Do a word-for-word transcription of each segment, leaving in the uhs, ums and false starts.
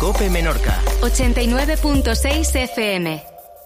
COPE Menorca. ochenta y nueve punto seis F M.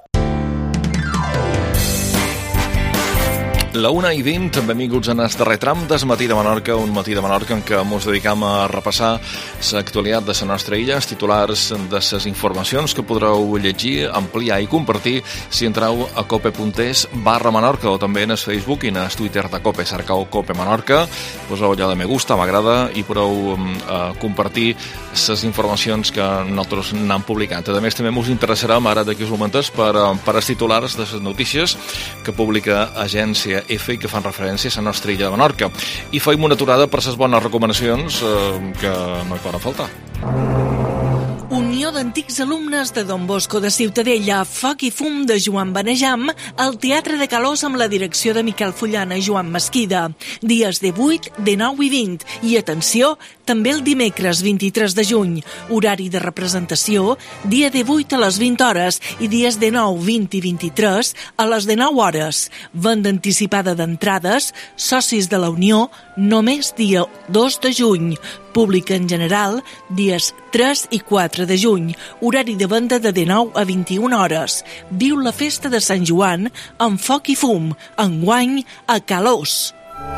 La una i vint, benvinguts en el darrer tram del Matí de Menorca, un Matí de Menorca en què ens dedicam a repassar l'actualitat de la nostra illa, els titulars de les informacions que podreu llegir, ampliar i compartir si entreu a cope.es barra Menorca o també en el Facebook i en el Twitter de Cope. Cercau Cope Menorca, poseu allò de me gusta, m'agrada i podeu uh, compartir les informacions que nosaltres n'hem publicat. A més, també us interessarà ara d'aquí uns moments per, per els titulars de les notícies que publica Agència F i que fan referència a la nostra illa de Menorca. I feim una aturada per les bones recomanacions eh, que no hi poden faltar. Unió d'antics alumnes de Don Bosco de Ciutadella, Foc i Fum de Joan Benejam, al Teatre de Calós amb la direcció de Miquel Fullana i Joan Mesquida. Dies de vuit, de nou i vint. I atenció, també el dimecres vint-i-tres de juny. Horari de representació, dia de vuit a les vint hores i dies de nou, vint i vint-i-tres a les de nou hores. Venda anticipada d'entrades, socis de la Unió, només dia dos de juny. Públic en general, dies tres i quatre de juny. Horari de venda de dinou a vint-i-una hores. Viu la festa de Sant Joan amb foc i fum, enguany a Calós.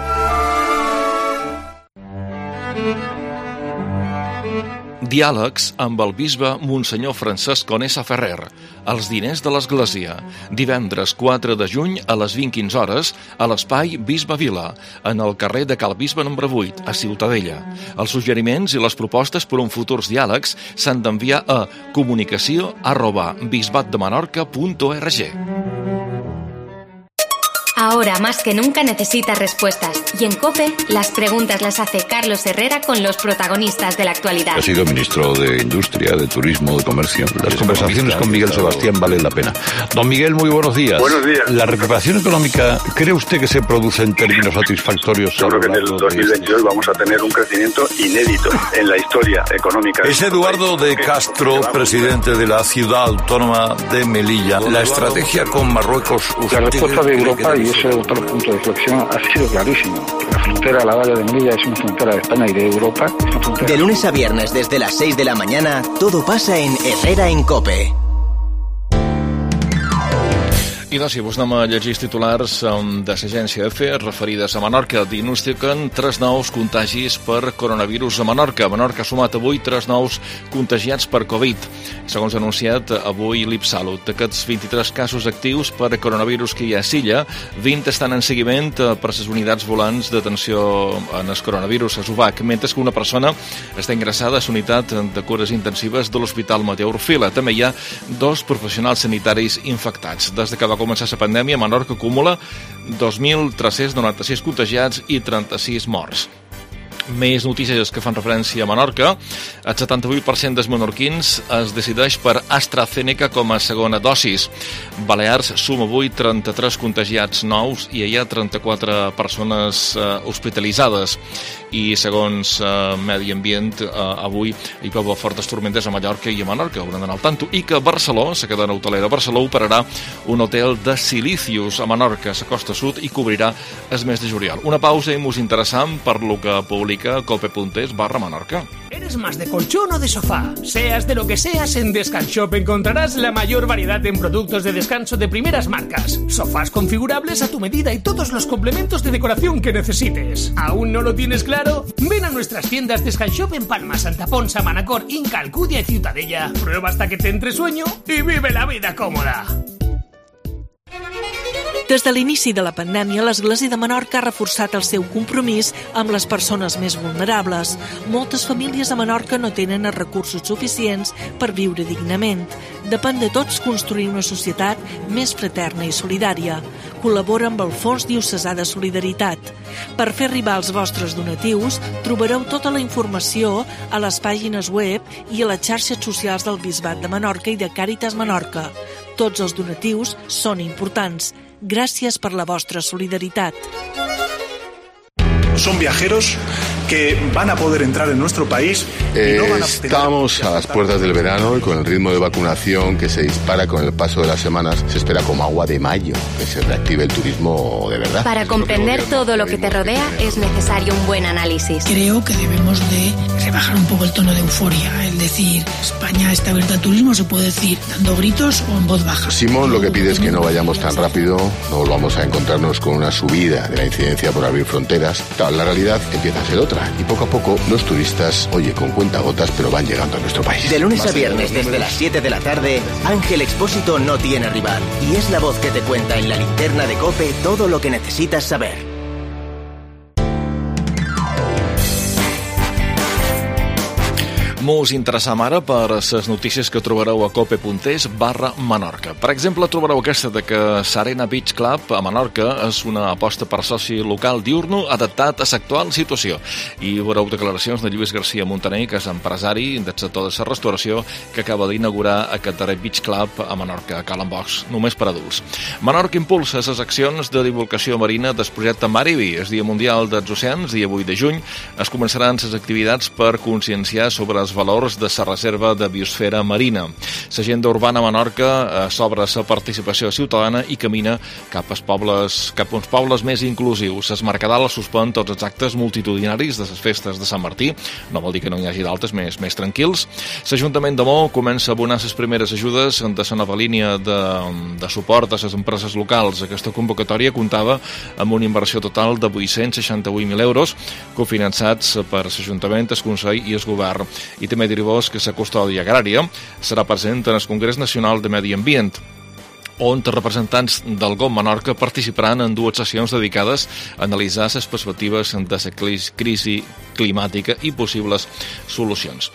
Diàlegs amb el bisbe Monsenyor Francesc Conesa Ferrer, els diners de l'Església, divendres quatre de juny a les vint quinze hores a l'espai Bisbe Vila, en el carrer de Cal Bisbe número vuit, a Ciutadella. Els suggeriments i les propostes per un futurs diàlegs s'han d'enviar a comunicació arroba bisbatdemenorca punt org. Ahora más que nunca necesitas respuestas y en COPE las preguntas las hace Carlos Herrera con los protagonistas de la actualidad. Ha sido ministro de Industria, de Turismo, de Comercio. Las conversaciones con Miguel Sebastián valen la pena. Don Miguel, muy buenos días. Buenos días. ¿La recuperación económica cree usted que se produce en términos satisfactorios? Yo creo que en el dos mil veintidós vamos a tener un crecimiento inédito en la historia económica. Es Eduardo de Castro, presidente de la Ciudad Autónoma de Melilla. La estrategia con Marruecos... La respuesta de Europa, y ese otro punto de reflexión, ha sido clarísimo. La frontera, la valla de Melilla, es una frontera de España y de Europa. Es una frontera... De lunes a viernes, desde las seis de la mañana, todo pasa en Herrera en COPE. I doncs, si vos anem a llegir els titulars um, de l'Agència F referides a Menorca, diagnostiquen tres nous contagis per coronavirus a Menorca. Menorca ha sumat avui tres nous contagiats per Covid. Segons ha anunciat avui l'Ipsalut, d'aquests vint-i-tres casos actius per coronavirus que hi ha a Silla, vint estan en seguiment per les unitats volants d'atenció en el coronavirus a Zubac, mentre que una persona està ingressada a la unitat de cures intensives de l'Hospital Mateu Orfila. També hi ha dos professionals sanitaris infectats. Des de que va començar la pandèmia, Menorca acumula dos mil tres-cents noranta-sis contagiats i trenta-sis morts. Més notícies que fan referència a Menorca. El setanta-vuit per cent dels menorquins es decideix per AstraZeneca com a segona dosis. Balears suma avui trenta-tres contagiats nous i hi ha trenta-quatre persones eh, hospitalitzades. I segons eh, Medi Ambient, eh, avui hi plou fortes tormentes a Mallorca i a Menorca, hauran d'anar al tanto. I que Barcelona, la cadena hotelera Barcelona, operarà un hotel de Silicius a Menorca, a la costa sud, i cobrirà el mes de juliol. Una pausa i mos interessant per lo que publica cope.es barra Menorca. ¿Eres más de colchón o de sofá? Seas de lo que seas, en Descanshop encontrarás la mayor variedad en productos de descanso de primeras marcas. Sofás configurables a tu medida y todos los complementos de decoración que necesites. ¿Aún no lo tienes claro? Ven a nuestras tiendas Descanshop en Palma, Santa Ponsa, Manacor, Inca, Alcudia y Ciutadella. Prueba hasta que te entre sueño y vive la vida cómoda. Des de l'inici de la pandèmia, l'Església de Menorca ha reforçat el seu compromís amb les persones més vulnerables. Moltes famílies a Menorca no tenen els recursos suficients per viure dignament. Depèn de tots construir una societat més fraterna i solidària. Col·labora amb el Fons Diocesà de Solidaritat. Per fer arribar els vostres donatius, trobareu tota la informació a les pàgines web i a les xarxes socials del Bisbat de Menorca i de Càritas Menorca. Tots els donatius són importants. Gràcies per la vostra solidaritat. Son viajeros que van a poder entrar en nuestro país. Eh, y no van a estamos a las puertas del verano y con el ritmo de vacunación que se dispara con el paso de las semanas, se espera como agua de mayo que se reactive el turismo de verdad. Para comprender todo lo que te rodea es necesario un buen análisis. Creo que debemos de rebajar un poco el tono de euforia, el decir España está abierta al turismo, se puede decir dando gritos o en voz baja. Simón lo que pide es que no vayamos tan rápido, no volvamos a encontrarnos con una subida de la incidencia por abrir fronteras. Claro, la realidad empieza a ser otra y poco a poco los turistas, oye, con cuentagotas, pero van llegando a nuestro país. De lunes a viernes desde las siete de la tarde, Ángel Expósito no tiene rival y es la voz que te cuenta en la linterna de COPE todo lo que necesitas saber. Mos interessam ara per les notícies que trobareu a cope.es barra Menorca. Per exemple, trobareu aquesta de que Serena Beach Club a Menorca és una aposta per soci local diurno adaptat a l'actual situació. I veureu declaracions de Lluís García Montaner, que és empresari del sector de la restauració, que acaba d'inaugurar aquest darrer Beach Club a Menorca, a Calen Box, només per adults. Menorca impulsa les accions de divulgació marina del projecte Maribi. El Dia Mundial dels Oceans, dia vuit de juny, es començaran les activitats per conscienciar sobre els valors de la reserva de biosfera marina. L'agenda urbana a Menorca eh, s'obre la participació ciutadana i camina cap als pobles, cap a uns pobles més inclusius. Es Mercadal suspèn tots els actes multitudinaris de les festes de Sant Martí, no vol dir que no hi hagi d'altres més, més tranquils. L'Ajuntament de Mo comença a abonar les primeres ajudes de la nova línia de, de suport a les empreses locals. Aquesta convocatòria comptava amb una inversió total de vuit-cents seixanta-vuit mil euros, cofinançats per l'Ajuntament, el Consell i el Govern. I també dir-vos que la custòdia agrària serà present en el Congrés Nacional de Medi Ambient, on els representants del G O M Menorca participaran en dues sessions dedicades a analitzar les perspectives de la crisi climàtica i possibles solucions.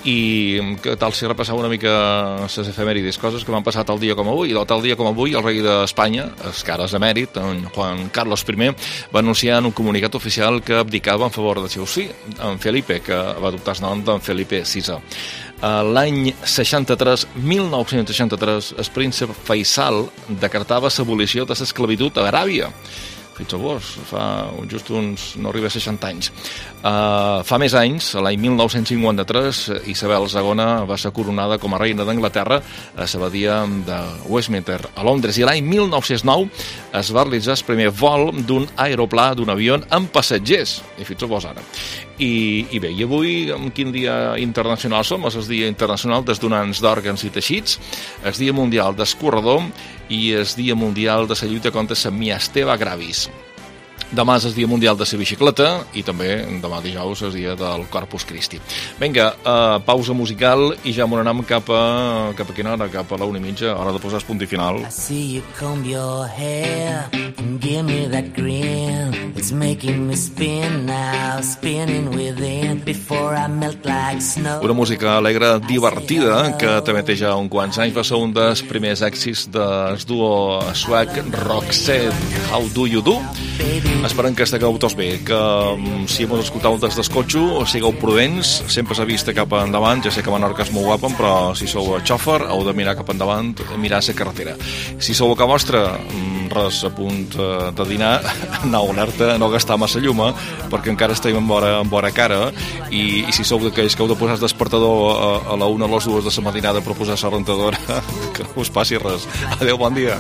I què tal si repassava una mica les efemèrides, coses que m'han passat el dia com avui. I tal dia com avui, el rei d'Espanya, els cares emèrit, en Juan Carlos I, va anunciar en un comunicat oficial que abdicava en favor del seu fill, en Felipe, que va adoptar el nom d'en Felipe sisè. L'any seixanta-tres, mil nou-cents seixanta-tres, el príncep Faisal decretava l'abolició de l'esclavitud a Aràbia. Fixeu-vos, fa just uns... no arriba a seixanta anys. Uh, fa més anys, l'any mil nou-cents cinquanta-tres, Isabel segona va ser coronada com a reina d'Anglaterra a l'abadia de Westminster, a Londres. I l'any mil nou-cents nou es va realitzar el primer vol d'un aeroplà, d'un avió amb passatgers. I fixeu-vos ara. I, I bé, i avui, en quin dia internacional som? És el Dia Internacional dels Donants d'Òrgans i Teixits, el Dia Mundial del Corredor i el Dia Mundial de la lluita contra la miastènia gravis. Demà és el Dia Mundial de la Bicicleta i també demà dijous és el Dia del Corpus Christi. Vinga, uh, pausa musical i ja m'ho anem cap a, cap a quina hora? Cap a la una i mitja, hora de posar el punt i final. I see you comb your hair and give me that grin. It's making me spin now, spinning within before I melt like snow. Una música alegre, divertida, que també té ja uns quants anys. Va ser un dels primers èxits del duo suec Roxette, How Do You Do? Esperem que estigueu tots bé, que si hem escoltat des del cotxe, sigueu prudents, sempre s'ha vist cap endavant. Ja sé que Menorca és molt guapa, però si sou a xòfer heu de mirar cap endavant, mirar la carretera. Si sou a casa vostra, res, a punt de dinar, aneu alerta, no gastar massa llum, perquè encara estem en vora, en vora cara, i, i si sou d'aquells que heu de posar el despertador a, a la una o les dues de la matinada per posar la rentadora, que no us passi res. Adéu, bon dia.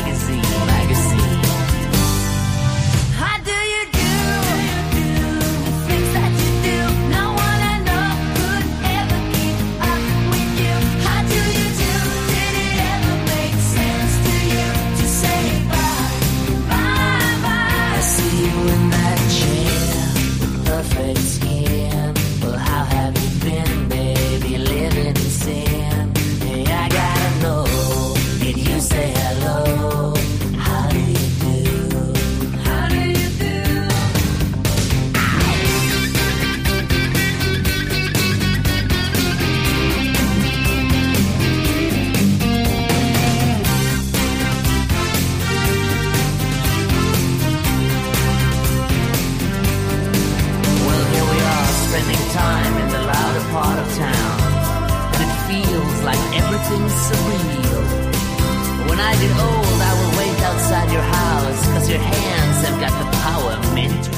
Surreal. When I get old, I will wait outside your house, 'cause your hands have got the power meant to